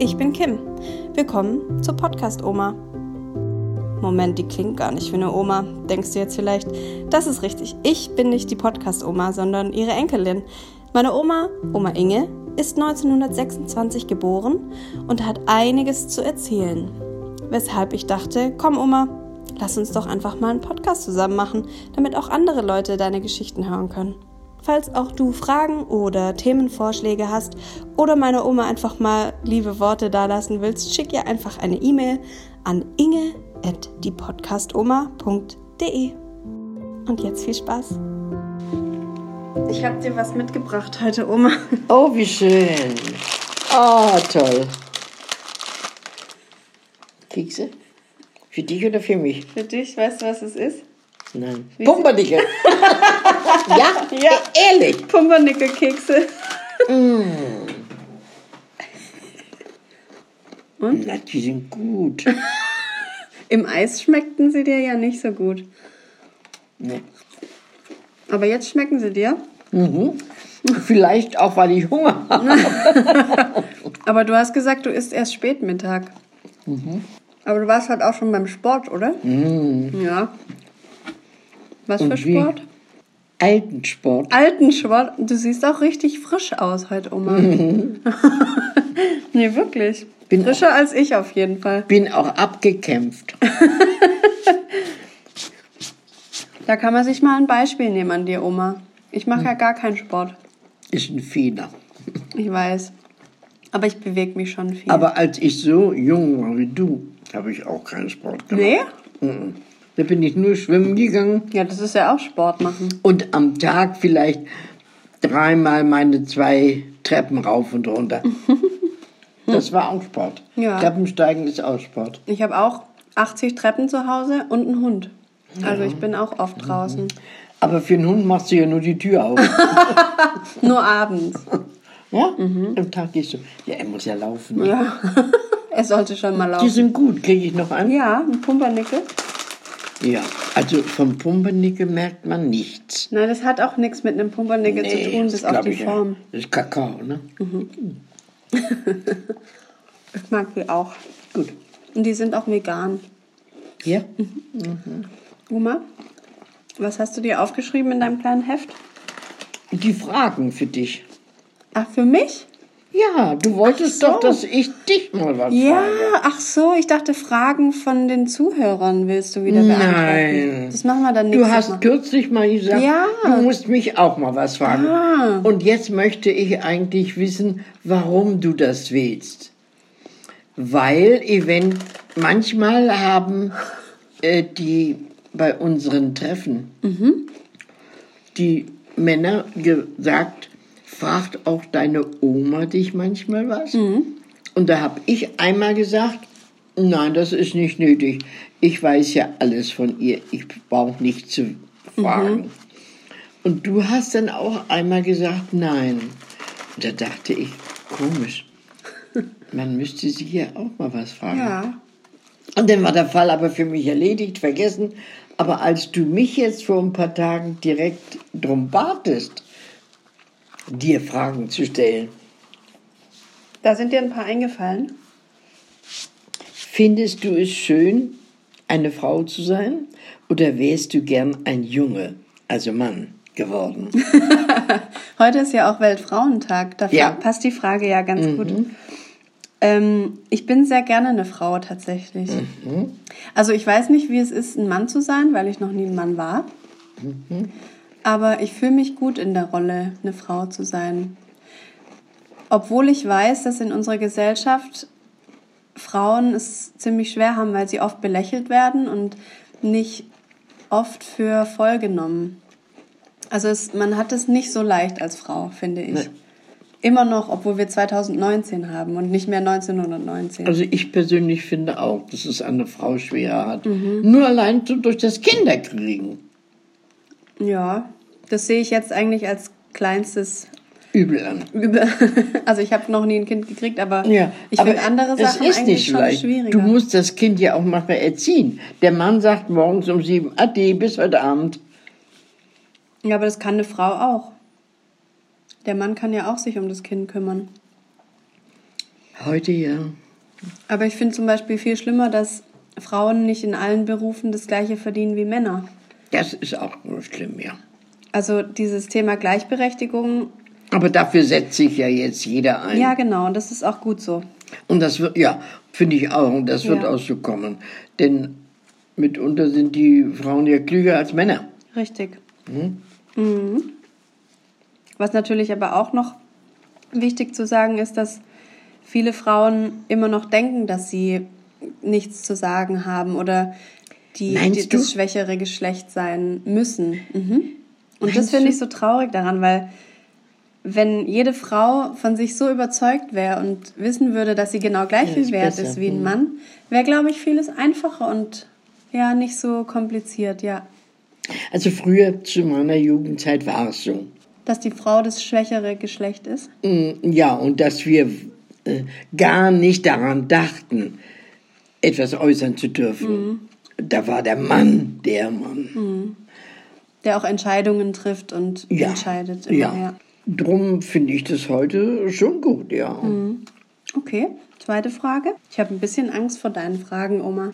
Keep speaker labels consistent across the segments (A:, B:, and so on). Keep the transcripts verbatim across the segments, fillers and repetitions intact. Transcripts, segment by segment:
A: Ich bin Kim. Willkommen zur Podcast-Oma. Moment, die klingt gar nicht wie eine Oma, denkst du jetzt vielleicht. Das ist richtig. Ich bin nicht die Podcast-Oma, sondern ihre Enkelin. Meine Oma, Oma Inge, ist neunzehnhundertsechsundzwanzig geboren und hat einiges zu erzählen. Weshalb ich dachte, komm Oma, lass uns doch einfach mal einen Podcast zusammen machen, damit auch andere Leute deine Geschichten hören können. Falls auch du Fragen oder Themenvorschläge hast oder meiner Oma einfach mal liebe Worte dalassen willst, schick ihr einfach eine E-Mail an inge at diepodcastoma punkt de. Und jetzt viel Spaß. Ich habe dir was mitgebracht heute, Oma.
B: Oh, wie schön. Oh, toll. Kekse? Für dich oder für mich?
A: Für dich, weißt du, was es ist?
B: Nein. Pumpernickel. Ja?
A: Ja,
B: ehrlich.
A: Pumpernickel-Kekse.
B: Mm. Und? Na, die sind gut.
A: Im Eis schmeckten sie dir ja nicht so gut.
B: Nee.
A: Aber jetzt schmecken sie dir.
B: Mhm. Vielleicht auch, weil ich Hunger habe.
A: Aber du hast gesagt, du isst erst spät Mittag.
B: Mhm.
A: Aber du warst halt auch schon beim Sport, oder?
B: Mhm.
A: Ja. Was
B: Und
A: für Sport?
B: Wie? Alten Sport.
A: Alten Sport. Du siehst auch richtig frisch aus heute, Oma.
B: Mhm.
A: Nee, wirklich.
B: Bin
A: Frischer
B: auch,
A: als ich auf jeden Fall.
B: Bin auch abgekämpft.
A: Da kann man sich mal ein Beispiel nehmen an dir, Oma. Ich mache hm. ja gar keinen Sport.
B: Ist ein Fehler.
A: Ich weiß. Aber ich bewege mich schon viel.
B: Aber als ich so jung war wie du, habe ich auch keinen Sport gemacht.
A: Nee?
B: Mhm. Da bin ich nur schwimmen gegangen.
A: Ja, das ist ja auch Sport machen.
B: Und am Tag vielleicht dreimal meine zwei Treppen rauf und runter. Das war auch Sport.
A: Ja.
B: Treppensteigen ist auch Sport.
A: Ich habe auch achtzig Treppen zu Hause und einen Hund. Also ich bin auch oft draußen.
B: Aber für einen Hund machst du ja nur die Tür auf.
A: Nur abends.
B: Ja? Mhm. Am Tag gehst du. Ja, er muss ja laufen. Ne?
A: Ja, er sollte schon mal laufen.
B: Die sind gut. Kriege ich noch einen?
A: Ja, ein Pumpernickel.
B: Ja, also vom Pumpernickel merkt man nichts.
A: Nein, das hat auch nichts mit einem Pumpernickel
B: nee,
A: zu tun, bis auf die Form.
B: Ja. Das ist Kakao, ne?
A: Mhm. Ich mag die auch.
B: Gut.
A: Und die sind auch vegan.
B: Ja?
A: Mhm. Mhm. Oma, was hast du dir aufgeschrieben in deinem kleinen Heft?
B: Die Fragen für dich.
A: Ach, für mich?
B: Ja, du wolltest
A: so.
B: doch, dass ich dich mal was
A: ja,
B: frage.
A: Ja, ach so, ich dachte, Fragen von den Zuhörern willst du wieder beantworten.
B: Nein.
A: Das machen wir dann nächstes
B: Du hast
A: Mal.
B: kürzlich mal gesagt,
A: ja.
B: du musst mich auch mal was fragen.
A: Ah.
B: Und jetzt möchte ich eigentlich wissen, warum du das willst. Weil event manchmal haben äh, die bei unseren Treffen
A: mhm.
B: die Männer gesagt, fragt auch deine Oma dich manchmal was?
A: Mhm.
B: Und da habe ich einmal gesagt, nein, das ist nicht nötig. Ich weiß ja alles von ihr. Ich brauche nicht zu fragen. Mhm. Und du hast dann auch einmal gesagt, nein. Und da dachte ich, komisch. Man müsste sie ja auch mal was fragen.
A: Ja.
B: Und dann war der Fall aber für mich erledigt, vergessen. Aber als du mich jetzt vor ein paar Tagen direkt drum batest, dir Fragen zu stellen.
A: Da sind dir ein paar eingefallen.
B: Findest du es schön, eine Frau zu sein? Oder wärst du gern ein Junge, also Mann, geworden?
A: Heute ist ja auch Weltfrauentag. Da
B: ja.
A: passt die Frage ja ganz
B: mhm.
A: gut. Ähm, ich bin sehr gerne eine Frau tatsächlich. Mhm. Also ich weiß nicht, wie es ist, ein Mann zu sein, weil ich noch nie ein Mann war.
B: Mhm.
A: Aber ich fühle mich gut in der Rolle, eine Frau zu sein. Obwohl ich weiß, dass in unserer Gesellschaft Frauen es ziemlich schwer haben, weil sie oft belächelt werden und nicht oft für voll genommen. Also es, man hat es nicht so leicht als Frau, finde ich. Nee. Immer noch, obwohl wir zweitausendneunzehn haben und nicht mehr neunzehnhundertneunzehn.
B: Also ich persönlich finde auch, dass es eine Frau schwerer hat. Mhm. Nur allein durch das Kinderkriegen.
A: Ja, das sehe ich jetzt eigentlich als kleinstes
B: Übel an.
A: Übel. Also ich habe noch nie ein Kind gekriegt, aber
B: ja,
A: ich finde andere Sachen
B: ist
A: eigentlich
B: nicht
A: schon
B: leicht.
A: schwieriger.
B: Du musst das Kind ja auch manchmal erziehen. Der Mann sagt morgens um sieben, Ade, bis heute Abend.
A: Ja, aber das kann eine Frau auch. Der Mann kann ja auch sich um das Kind kümmern.
B: Heute ja.
A: Aber ich finde zum Beispiel viel schlimmer, dass Frauen nicht in allen Berufen das Gleiche verdienen wie Männer.
B: Das ist auch nur schlimm, ja.
A: Also dieses Thema Gleichberechtigung.
B: Aber dafür setzt sich ja jetzt jeder ein.
A: Ja, genau. Und das ist auch gut so.
B: Und das wird, ja, finde ich auch. Und das wird
A: Ja.
B: auch so kommen. Denn mitunter sind die Frauen ja klüger als Männer.
A: Richtig.
B: Mhm.
A: Mhm. Was natürlich aber auch noch wichtig zu sagen ist, dass viele Frauen immer noch denken, dass sie nichts zu sagen haben oder die, die das schwächere Geschlecht sein müssen. Mhm. Und
B: Meinst
A: das finde
B: du?
A: ich so traurig daran, weil wenn jede Frau von sich so überzeugt wäre und wissen würde, dass sie genau gleich
B: Ja,
A: viel
B: ist
A: wert
B: besser.
A: ist wie ein
B: Mhm.
A: Mann, wäre, glaube ich, vieles einfacher und ja, nicht so kompliziert, ja.
B: Also früher zu meiner Jugendzeit war es so.
A: Dass die Frau das schwächere Geschlecht ist.
B: Mm, Ja, und dass wir äh, gar nicht daran dachten, etwas äußern zu dürfen.
A: Mhm.
B: Da war der Mann der Mann.
A: Mhm. Der auch Entscheidungen trifft und
B: Ja.
A: entscheidet immer,
B: Ja.
A: ja.
B: Drum finde ich das heute schon gut, ja.
A: Mhm. Okay, zweite Frage. Ich habe ein bisschen Angst vor deinen Fragen, Oma.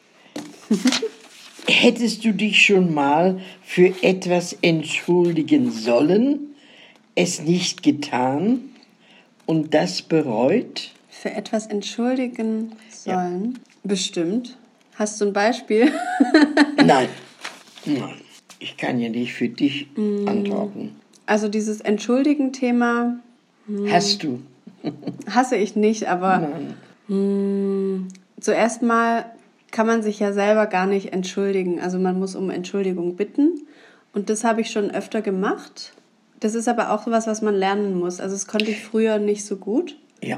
B: Hättest du dich schon mal für etwas entschuldigen sollen, es nicht getan und das bereut?
A: Für etwas entschuldigen sollen? Bestimmt. Hast du ein Beispiel?
B: Nein. Nein. Ich kann ja nicht für dich antworten.
A: Also dieses Entschuldigen-Thema
B: Hast du?
A: hasse ich nicht, aber mh, zuerst mal kann man sich ja selber gar nicht entschuldigen. Also man muss um Entschuldigung bitten und das habe ich schon öfter gemacht. Das ist aber auch sowas, was man lernen muss. Also das konnte ich früher nicht so gut,
B: Ja.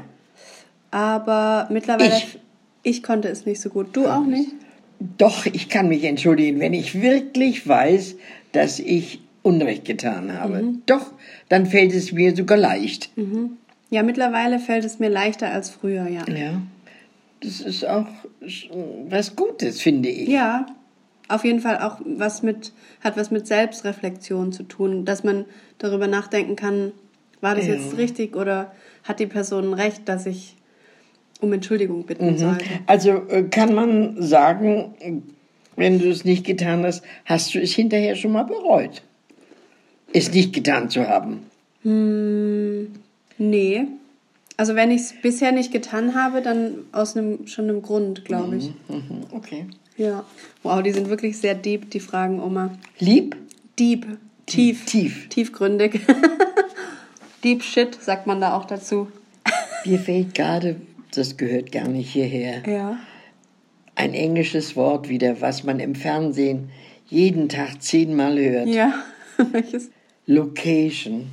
A: aber mittlerweile,
B: Ich.
A: ich konnte es nicht so gut. Du auch nicht?
B: Doch, ich kann mich entschuldigen, wenn ich wirklich weiß, dass ich Unrecht getan habe. Doch, dann fällt es mir sogar leicht.
A: Ja, mittlerweile fällt es mir leichter als früher, ja.
B: Ja. Das ist auch was Gutes, finde ich.
A: Ja, auf jeden Fall auch was mit, hat was mit Selbstreflexion zu tun, dass man darüber nachdenken kann, war das
B: Ja.
A: jetzt richtig oder hat die Person recht, dass ich um Entschuldigung bitten sollte.
B: Also äh, kann man sagen, wenn du es nicht getan hast, hast du es hinterher schon mal bereut, es nicht getan zu haben.
A: Hm, nee. Also wenn ich es bisher nicht getan habe, dann aus einem schon einem Grund, glaube ich.
B: Mhm, okay.
A: Ja. Wow, die sind wirklich sehr deep, die Fragen, Oma.
B: Lieb?
A: Deep. Tief.
B: Tief.
A: Tiefgründig. Deep Shit, sagt man da auch dazu.
B: Mir fällt gerade, das gehört gar nicht hierher,
A: Ja.
B: ein englisches Wort wieder, was man im Fernsehen jeden Tag zehnmal hört.
A: Ja. Welches?
B: Location.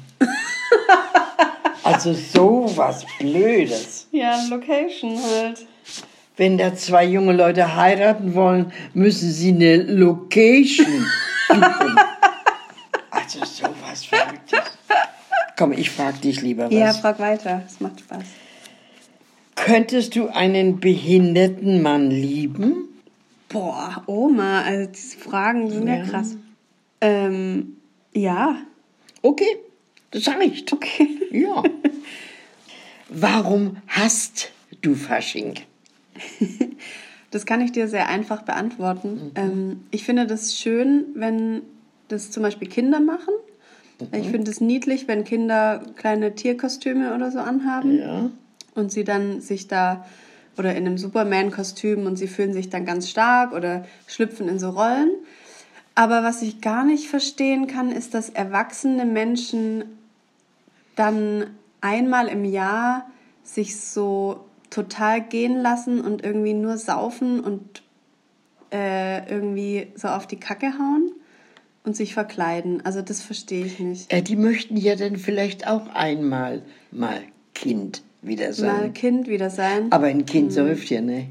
B: Also sowas Blödes.
A: Ja, Location halt.
B: Wenn da zwei junge Leute heiraten wollen, müssen sie eine Location suchen. Also sowas Verrücktes. Komm, ich frag dich lieber was.
A: Ja, frag weiter. Es macht Spaß.
B: Könntest du einen behinderten Mann lieben?
A: Boah, Oma, also diese Fragen sind ja,
B: Ja.
A: krass. Ähm, ja.
B: Okay, das reicht.
A: Okay.
B: Ja. Warum hasst du Fasching?
A: Das kann ich dir sehr einfach beantworten. Ähm, ich finde das schön, wenn das zum Beispiel Kinder machen. Ich finde es niedlich, wenn Kinder kleine Tierkostüme oder so anhaben.
B: Ja.
A: Und sie dann sich da, oder in einem Superman-Kostüm und sie fühlen sich dann ganz stark oder schlüpfen in so Rollen. Aber was ich gar nicht verstehen kann, ist, dass erwachsene Menschen dann einmal im Jahr sich so total gehen lassen und irgendwie nur saufen und äh, irgendwie so auf die Kacke hauen und sich verkleiden. Also das verstehe ich nicht.
B: Äh, die möchten ja dann vielleicht auch einmal mal Kind wieder sein.
A: Mal Kind wieder sein.
B: Aber ein Kind säuft ja, ne?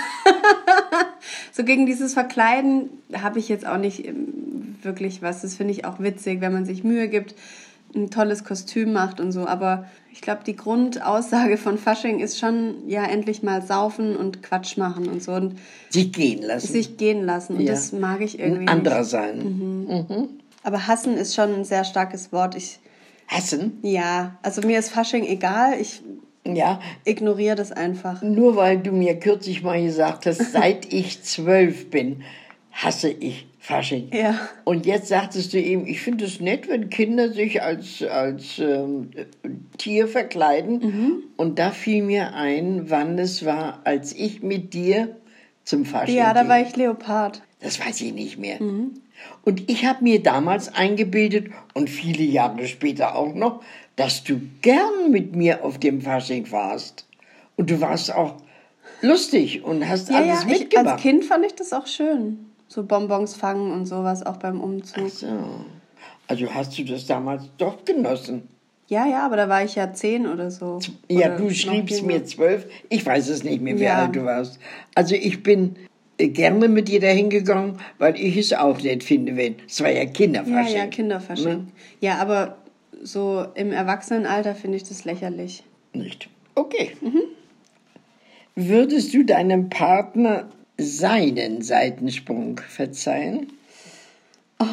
A: So gegen dieses Verkleiden habe ich jetzt auch nicht ähm, wirklich was. Das finde ich auch witzig, wenn man sich Mühe gibt, ein tolles Kostüm macht und so. Aber ich glaube, die Grundaussage von Fasching ist schon, ja, endlich mal saufen und Quatsch machen und so. Und
B: Sich gehen lassen.
A: sich gehen lassen. Und
B: Ja.
A: das mag ich irgendwie
B: ein anderer
A: nicht.
B: sein. Mhm.
A: Aber hassen ist schon ein sehr starkes Wort. Ich,
B: Hassen?
A: ja, also mir ist Fasching egal. Ich
B: Ja.
A: Ignoriere das einfach.
B: Nur weil du mir kürzlich mal gesagt hast, seit ich zwölf bin, hasse ich Fasching.
A: Ja.
B: Und jetzt sagtest du eben, ich finde es nett, wenn Kinder sich als, als ähm, Tier verkleiden. Mhm. Und da fiel mir ein, wann es war, als ich mit dir zum Fasching
A: Ja, da
B: ging.
A: war ich Leopard.
B: Das weiß ich nicht mehr. Mhm. Und ich habe mir damals eingebildet und viele Jahre später auch noch, dass du gern mit mir auf dem Fasching warst. Und du warst auch lustig und hast
A: ja,
B: alles
A: ja,
B: mitgemacht.
A: Ich, als Kind fand ich das auch schön. So Bonbons fangen und sowas, auch beim Umzug.
B: Ach so. Also hast du das damals doch genossen?
A: Ja, ja, aber da war ich ja zehn oder so.
B: Ja,
A: oder
B: du schriebst mir zwölf. Ich weiß es nicht mehr, wie
A: ja.
B: alt du warst. Also ich bin gerne mit dir dahin gegangen, weil ich es auch nett finde, wenn... Es war ja Kinderfasching.
A: Ja, ja, Kinderfasching. Ne? Ja, aber so im Erwachsenenalter finde ich das lächerlich.
B: Nicht? Okay. Mhm. Würdest du deinem Partner seinen Seitensprung verzeihen?
A: Oh.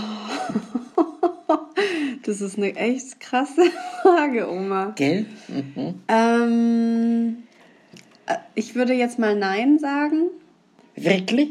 A: Das ist eine echt krasse Frage, Oma.
B: Gell? Mhm.
A: Ähm, ich würde jetzt mal Nein sagen.
B: Wirklich?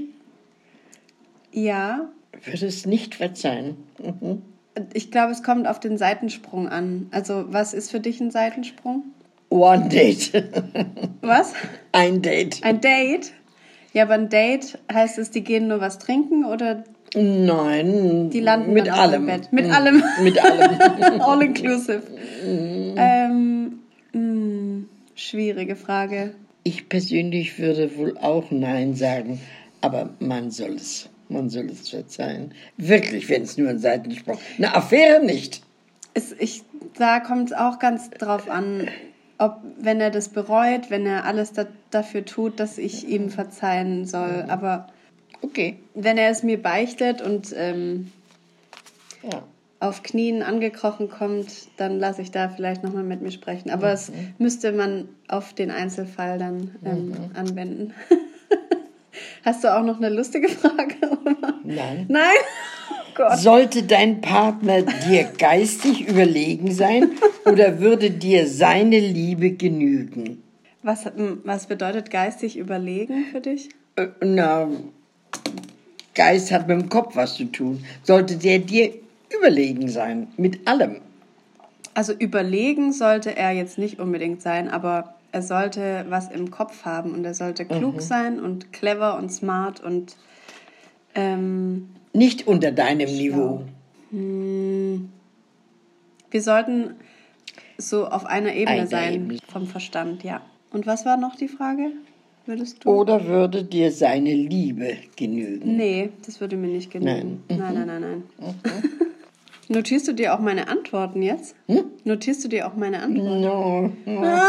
A: Ja.
B: Würdest nicht verzeihen? Mhm.
A: Ich glaube, es kommt auf den Seitensprung an. Also, was ist für dich ein Seitensprung?
B: One Date.
A: Was?
B: Ein Date.
A: Ein Date? Ja, aber ein Date heißt es, die gehen nur was trinken oder?
B: Nein.
A: Die landen
B: mit
A: dann
B: allem.
A: Im Bett. Mit allem.
B: Mit allem.
A: All inclusive. ähm, mh, schwierige Frage.
B: Ich persönlich würde wohl auch Nein sagen, aber man soll es. Man soll es verzeihen. Wirklich, wenn es nur ein Seitensprung. Eine Affäre nicht.
A: Es, ich, da kommt es auch ganz drauf an, ob, wenn er das bereut, wenn er alles da, dafür tut, dass ich ihm verzeihen soll. Aber
B: okay.
A: Wenn er es mir beichtet und ähm,
B: ja.
A: auf Knien angekrochen kommt, dann lasse ich da vielleicht nochmal mit mir sprechen. Aber mhm. es müsste man auf den Einzelfall dann ähm, mhm. anwenden. Hast du auch noch eine lustige Frage? Oder?
B: Nein.
A: Nein? Oh Gott.
B: Sollte dein Partner dir geistig überlegen sein oder würde dir seine Liebe genügen?
A: Was, was bedeutet geistig überlegen für dich?
B: Äh, na, Geist hat mit dem Kopf was zu tun. Sollte der dir überlegen sein, mit allem?
A: Also überlegen sollte er jetzt nicht unbedingt sein, aber er sollte was im Kopf haben und er sollte klug mhm. sein und clever und smart und ähm,
B: nicht unter deinem schlau. Niveau.
A: Hm. Wir sollten so auf einer Ebene Eine sein Ebene. Vom Verstand, ja. Und was war noch die Frage? Würdest du?
B: Oder würde dir seine Liebe genügen?
A: Nee, das würde mir nicht genügen. Nein, nein, nein, nein. nein. Mhm. Notierst du dir auch meine Antworten jetzt? Hm? Notierst du dir auch meine Antworten?
B: No. no.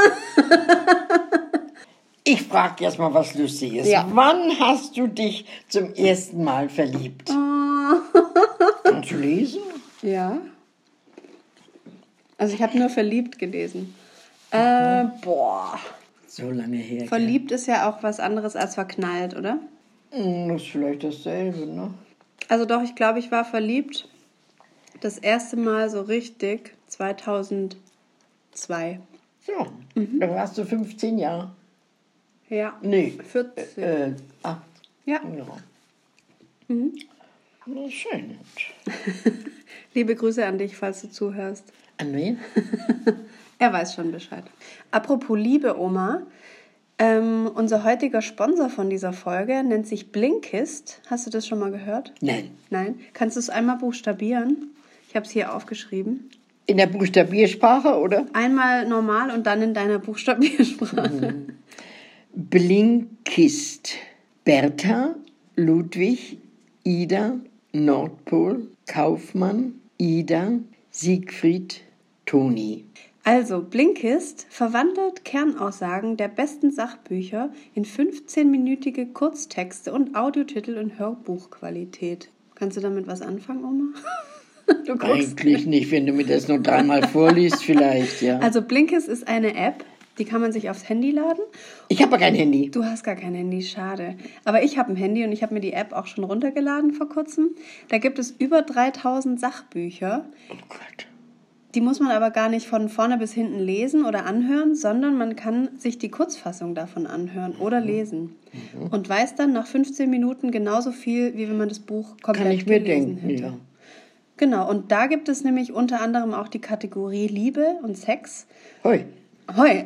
B: Ich frage erst mal was Lustiges.
A: Ja.
B: Wann hast du dich zum ersten Mal verliebt?
A: Oh.
B: Kannst du lesen?
A: Ja. Also ich habe nur verliebt gelesen. Mhm. Äh, boah.
B: So lange her.
A: Verliebt ist ja auch was anderes als verknallt, oder?
B: Das ist vielleicht dasselbe, ne?
A: Also doch, ich glaube, ich war verliebt das erste Mal so richtig zweitausendzwei.
B: So, mhm. Da warst du fünfzehn Jahre.
A: Ja.
B: Nee.
A: vierzehn.
B: Äh, acht.
A: Ja.
B: ja. Mhm. Na, schön.
A: Liebe Grüße an dich, falls du zuhörst.
B: An wen?
A: Er weiß schon Bescheid. Apropos Liebe, Oma. Ähm, unser heutiger Sponsor von dieser Folge nennt sich Blinkist. Hast du das schon mal gehört?
B: Nein.
A: Nein? Kannst du es einmal buchstabieren? Ich habe es hier aufgeschrieben.
B: In der Buchstabiersprache, oder?
A: Einmal normal und dann in deiner Buchstabiersprache.
B: Mhm. Blinkist. Bertha, Ludwig, Ida, Nordpol, Kaufmann, Ida, Siegfried, Toni.
A: Also, Blinkist verwandelt Kernaussagen der besten Sachbücher in fünfzehnminütige Kurztexte und Audiotitel in Hörbuchqualität. Kannst du damit was anfangen, Oma? Du guckst.
B: Eigentlich nicht, wenn du mir das nur dreimal vorliest, vielleicht, ja.
A: Also, Blinkist ist eine App, die kann man sich aufs Handy laden.
B: Ich habe kein Handy.
A: Du hast gar kein Handy, schade. Aber ich habe ein Handy und ich habe mir die App auch schon runtergeladen vor kurzem. Da gibt es über dreitausend Sachbücher.
B: Oh Gott.
A: Die muss man aber gar nicht von vorne bis hinten lesen oder anhören, sondern man kann sich die Kurzfassung davon anhören oder lesen. Mhm. Und weiß dann nach fünfzehn Minuten genauso viel, wie wenn man das Buch komplett
B: kann ich mir
A: gelesen
B: denken,
A: hätte.
B: Ja.
A: Genau, und da gibt es nämlich unter anderem auch die Kategorie Liebe und Sex.
B: Hoi.
A: Hoi.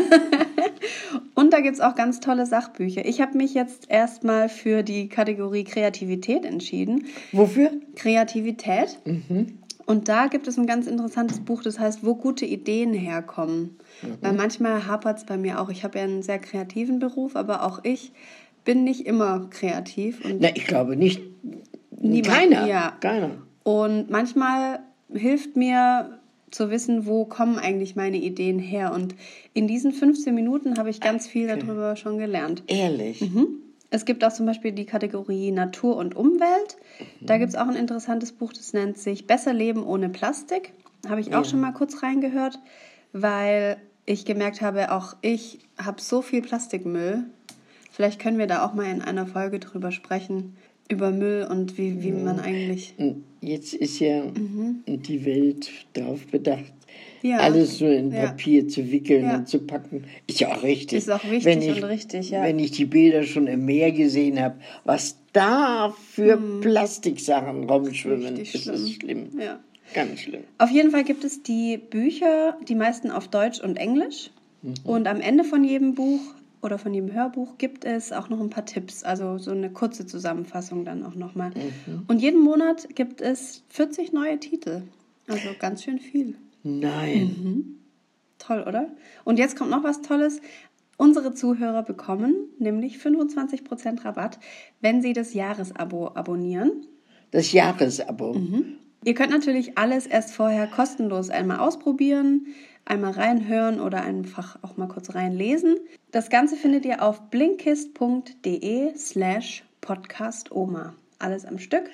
A: Und da gibt es auch ganz tolle Sachbücher. Ich habe mich jetzt erstmal für die Kategorie Kreativität entschieden.
B: Wofür?
A: Kreativität.
B: Mhm.
A: Und da gibt es ein ganz interessantes Buch, das heißt, wo gute Ideen herkommen. Mhm. Weil manchmal hapert es bei mir auch. Ich habe ja einen sehr kreativen Beruf, aber auch ich bin nicht immer kreativ. Und
B: Na, ich glaube nicht.
A: niemand,
B: Keiner.
A: Ja.
B: Keiner.
A: Und manchmal hilft mir zu wissen, wo kommen eigentlich meine Ideen her. Und in diesen fünfzehn Minuten habe ich ganz viel
B: Okay.
A: darüber schon gelernt.
B: Ehrlich?
A: Mhm. Es gibt auch zum Beispiel die Kategorie Natur und Umwelt. Da gibt es auch ein interessantes Buch, das nennt sich Besser Leben ohne Plastik. Habe ich auch
B: Ja.
A: schon mal kurz reingehört, weil ich gemerkt habe, auch ich habe so viel Plastikmüll. Vielleicht können wir da auch mal in einer Folge drüber sprechen, über Müll und wie, wie man eigentlich...
B: Jetzt ist ja mhm. die Welt darauf bedacht,
A: Ja.
B: alles so in
A: Ja.
B: Papier zu wickeln
A: Ja.
B: und zu packen. Ist ja auch richtig.
A: Ist auch wichtig
B: wenn ich,
A: und richtig, ja.
B: Wenn ich die Bilder schon im Meer gesehen habe, was da für hm. Plastiksachen rumschwimmen,
A: Richtig
B: ist
A: schlimm.
B: das schlimm.
A: Ja.
B: Ganz schlimm.
A: Auf jeden Fall gibt es die Bücher, die meisten auf Deutsch und Englisch. Mhm. Und am Ende von jedem Buch oder von jedem Hörbuch gibt es auch noch ein paar Tipps, also so eine kurze Zusammenfassung dann auch nochmal. Mhm. Und jeden Monat gibt es vierzig neue Titel, also ganz schön viel.
B: Nein.
A: Mhm. Toll, oder? Und jetzt kommt noch was Tolles. Unsere Zuhörer bekommen nämlich fünfundzwanzig Prozent Rabatt, wenn sie das Jahresabo abonnieren.
B: Das Jahresabo?
A: Mhm. Ihr könnt natürlich alles erst vorher kostenlos einmal ausprobieren, einmal reinhören oder einfach auch mal kurz reinlesen. Das Ganze findet ihr auf blinkist.de slash podcastoma. Alles am Stück.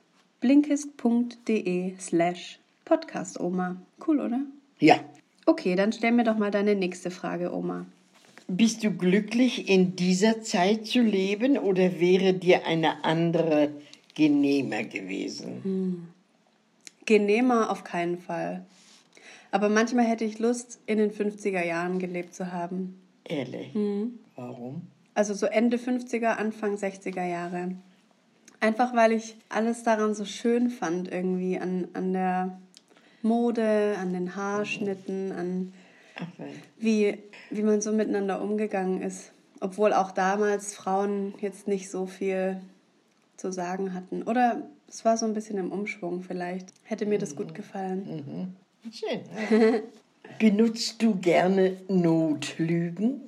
A: blinkist.de slash podcastoma. Cool, oder?
B: Ja.
A: Okay, dann stell mir doch mal deine nächste Frage, Oma.
B: Bist du glücklich, in dieser Zeit zu leben, oder wäre dir eine andere genehmer gewesen?
A: Hm. Genehmer auf keinen Fall. Aber manchmal hätte ich Lust, in den fünfziger Jahren gelebt zu haben.
B: Ehrlich?
A: Hm.
B: Warum?
A: Also so Ende fünfziger, Anfang sechziger Jahre. Einfach, weil ich alles daran so schön fand irgendwie, an, an der Mode, an den Haarschnitten, an
B: Ach,
A: wie, wie man so miteinander umgegangen ist. Obwohl auch damals Frauen jetzt nicht so viel zu sagen hatten. Oder es war so ein bisschen im Umschwung vielleicht. Hätte mir das gut gefallen.
B: Mhm. Schön. Benutzt du gerne Notlügen?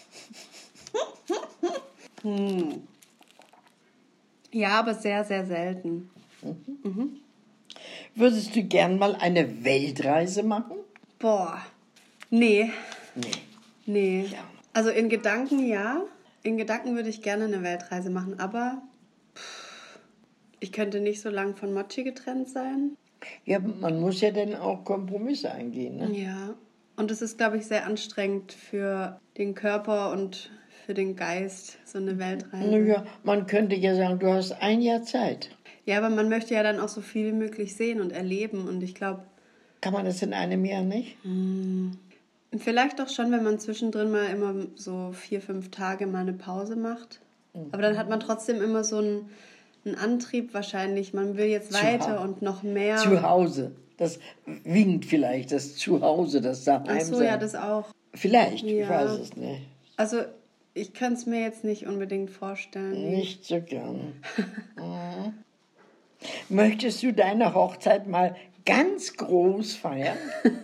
A: hm. Ja, aber sehr, sehr selten.
B: Mhm. Mhm. Würdest du gern mal eine Weltreise machen?
A: Boah, nee.
B: Nee.
A: Nee.
B: Ja.
A: Also in Gedanken ja. In Gedanken würde ich gerne eine Weltreise machen, aber pff, ich könnte nicht so lang von Mochi getrennt sein.
B: Ja, man muss ja dann auch Kompromisse eingehen, ne?
A: Ja. Und es ist, glaube ich, sehr anstrengend für den Körper und für den Geist, so eine Weltreise.
B: Naja, man könnte ja sagen, du hast ein Jahr Zeit.
A: Ja, aber man möchte ja dann auch so viel wie möglich sehen und erleben. Und ich glaube...
B: Kann man das in einem Jahr nicht?
A: Mh, vielleicht doch schon, wenn man zwischendrin mal immer so vier, fünf Tage mal eine Pause macht. Mhm. Aber dann hat man trotzdem immer so einen, einen Antrieb wahrscheinlich. Man will jetzt
B: Zu
A: weiter
B: ha-
A: und noch mehr.
B: Zu Hause. Das winkt vielleicht, das Zuhause, das Daheim
A: Ach so,
B: sein.
A: ja, das auch.
B: Vielleicht,
A: Ja.
B: ich weiß es nicht.
A: Also ich könnte es mir jetzt nicht unbedingt vorstellen. Nee.
B: Nicht so gern. Mhm. Möchtest du deine Hochzeit mal ganz groß feiern?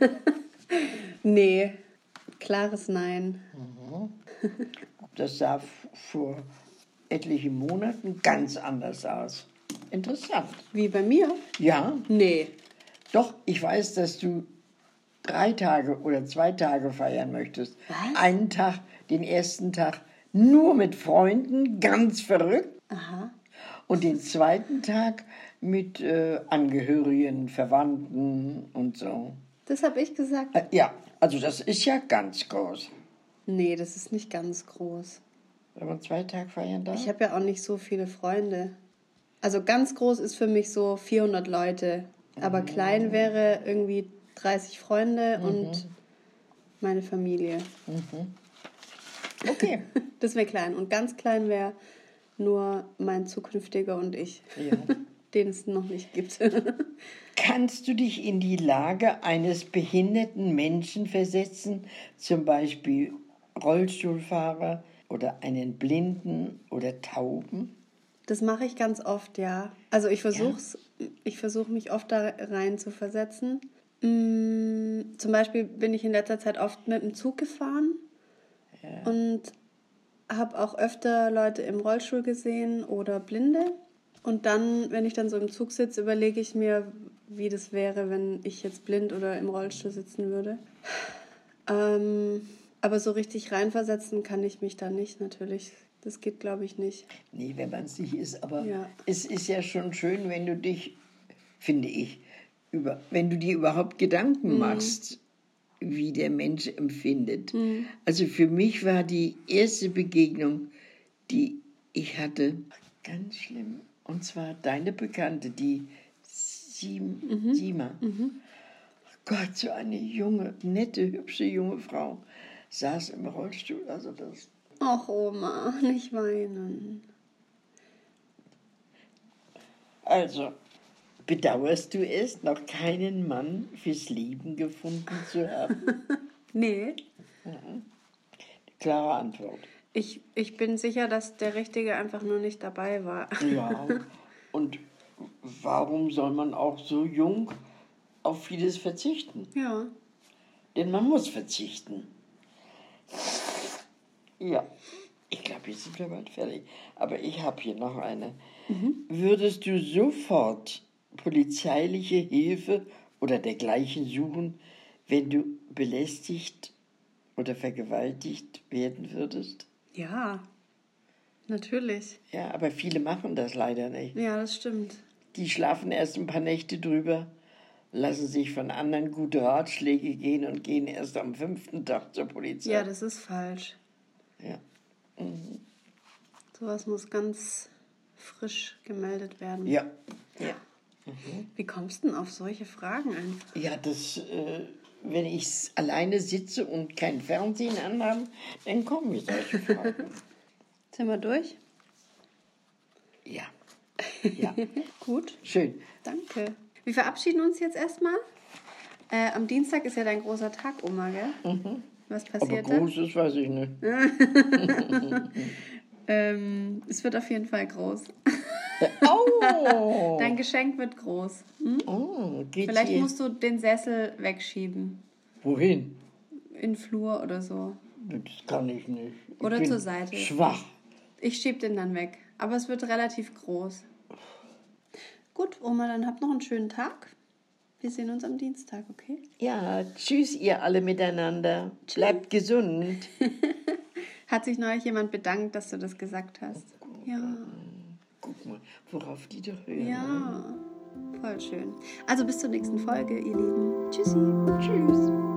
A: Nee, klares Nein.
B: Mhm. Das sah f- vor etlichen Monaten ganz anders aus. Interessant.
A: Wie bei mir?
B: Ja,
A: Nee.
B: doch, ich weiß, dass du drei Tage oder zwei Tage feiern möchtest.
A: Was?
B: Einen Tag, den ersten Tag nur mit Freunden, ganz verrückt.
A: Aha.
B: Und den zweiten Tag mit äh, Angehörigen, Verwandten und so.
A: Das habe ich gesagt?
B: Äh, ja, also das ist ja ganz groß.
A: Nee, das ist nicht ganz groß.
B: Wenn man zwei Tage feiern darf?
A: Ich habe ja auch nicht so viele Freunde. Also ganz groß ist für mich so vierhundert Leute. Aber klein wäre irgendwie dreißig Freunde mhm. und meine Familie.
B: Mhm. Okay.
A: Das wäre klein. Und ganz klein wäre nur mein zukünftiger und ich,
B: ja.
A: den es noch nicht gibt.
B: Kannst du dich in die Lage eines behinderten Menschen versetzen, zum Beispiel Rollstuhlfahrer oder einen Blinden oder Tauben?
A: Das mache ich ganz oft, ja. Also ich versuche ja. ich versuche mich oft da rein zu versetzen. Mm, zum Beispiel bin ich in letzter Zeit oft mit dem Zug gefahren ja. und habe auch öfter Leute im Rollstuhl gesehen oder Blinde. Und dann, wenn ich dann so im Zug sitze, überlege ich mir, wie das wäre, wenn ich jetzt blind oder im Rollstuhl sitzen würde. Ähm, aber so richtig reinversetzen kann ich mich da nicht, natürlich. Das geht, glaube ich, nicht.
B: Nee, wenn man es nicht ist. Aber
A: ja.
B: es ist ja schon schön, wenn du dich, finde ich, über, wenn du dir überhaupt Gedanken mhm. machst, wie der Mensch empfindet. Mhm. Also für mich war die erste Begegnung, die ich hatte, ganz schlimm. Und zwar deine Bekannte, die Sim, mhm. Sima. Mhm. Gott, so eine junge, nette, hübsche junge Frau saß im Rollstuhl. Also das.
A: Ach Oma, nicht weinen.
B: Also, bedauerst du es, noch keinen Mann fürs Leben gefunden zu haben?
A: Nee.
B: Mhm. Klare Antwort.
A: Ich, ich bin sicher, dass der Richtige einfach nur nicht dabei war.
B: Ja, und warum soll man auch so jung auf vieles verzichten?
A: Ja.
B: Denn man muss verzichten. Ja, ich glaube, jetzt sind wir bald fertig. Aber ich habe hier noch eine. Mhm. Würdest du sofort polizeiliche Hilfe oder dergleichen suchen, wenn du belästigt oder vergewaltigt werden würdest?
A: Ja, natürlich.
B: Ja, aber viele machen das leider nicht.
A: Ja, das stimmt.
B: Die schlafen erst ein paar Nächte drüber, lassen sich von anderen gute Ratschläge gehen und gehen erst am fünften Tag zur Polizei.
A: Ja, das ist falsch.
B: Ja. Mhm.
A: Sowas muss ganz frisch gemeldet werden.
B: Ja. ja.
A: Mhm. Wie kommst du denn auf solche Fragen einfach?
B: Ja, das, äh, wenn ich alleine sitze und kein Fernsehen anhabe, dann kommen mir solche Fragen.
A: Sind wir durch?
B: Ja. ja.
A: Gut.
B: Schön.
A: Danke. Wir verabschieden uns jetzt erstmal. Äh, am Dienstag ist ja dein großer Tag, Oma, gell?
B: Mhm.
A: Was passiert
B: Aber groß ist, weiß ich nicht.
A: ähm, es wird auf jeden Fall groß.
B: Oh!
A: Dein Geschenk wird groß. Hm?
B: Oh, geht's
A: Vielleicht
B: hier?
A: musst du den Sessel wegschieben.
B: Wohin?
A: In den Flur oder so.
B: Das kann ich nicht. Ich
A: oder
B: bin
A: zur Seite.
B: Schwach.
A: Ich schieb den dann weg. Aber es wird relativ groß. Gut, Oma, dann habt noch einen schönen Tag. Wir sehen uns am Dienstag, okay?
B: Ja, tschüss ihr alle miteinander. Tschüss. Bleibt gesund.
A: Hat sich neulich jemand bedankt, dass du das gesagt hast?
B: Oh,
A: ja.
B: Guck mal, worauf die doch hören.
A: Ja, voll schön. Also bis zur nächsten Folge, ihr Lieben. Tschüssi.
B: Tschüss.